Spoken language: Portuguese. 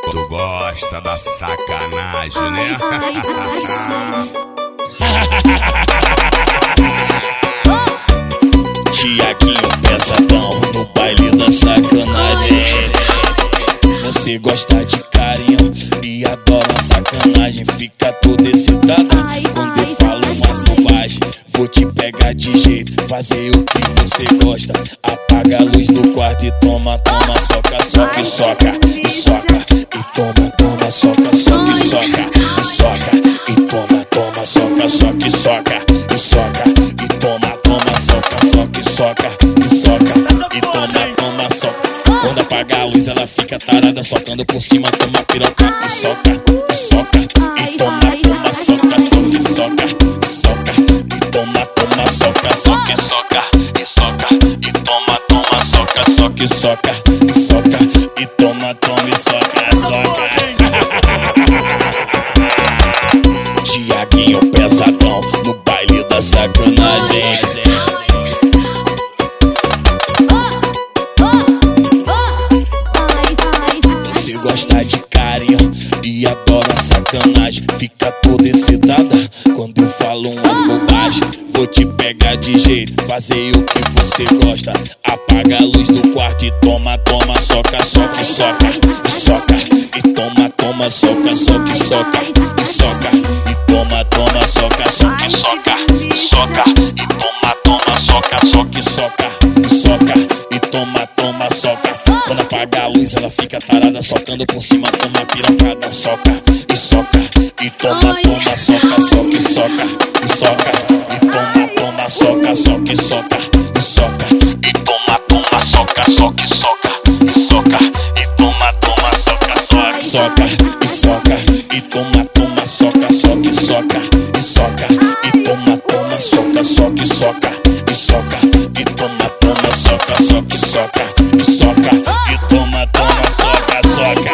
Tu gosta da sacanagem, né? Tiaguinho pesadão no baile da sacanagem. Você gosta de carinho e adora sacanagem. Fica toda excitada quando eu falo umas bobagens. Vou te pegar de jeito, fazer o que você gosta. Apaga a luz do quarto e toma, toma, soca, soca e soca, e soca. E toma, toma, soca, soca e soca, e soca. E toma, toma, soca, soca e soca, e soca. E toma, toma, soca, soca e soca, e soca. E toma, toma, soca. Quando apaga a luz ela fica tarada, socando por cima, toma piroca e soca, e soca. E toma, toma, soca, soca e soca, e soca. E toma, toma, soca, soca e soca, e soca. E toma, toma, soca, soca e soca, e soca. E toma, toma e soca, soca. Tiaguinho pesadão no baile da sacanagem. Você gosta de carinho e adora sacanagem. Fica toda excitada quando eu falo umas bobagens. Vou te pegar de jeito, fazer o que você gosta. Apaga a luz do quarto e toma, toma, soca, soca e soca, e soca. E toma, toma, soca, soca e soca, e soca. E toma, toma, soca, soca e soca, e soca. E toma, toma, soca, soca e soca, e soca. E toma, toma, soca. Quando apaga a luz ela fica tarada, socando por cima, toma pirocada, soca e soca. E toma, toma, soca, soca e soca, e soca. E toma, toma, soca, soca e soca, e soca. E toma, toma, soca, soca e soca, e soca. E toma, toma, soca, soca, soca e soca. E toma, toma, soca, soca e soca, e soca. E toma, toma, soca, soca e soca, e soca. E toma, toma, soca, soca e soca, e soca. E toma, toma, soca, soca.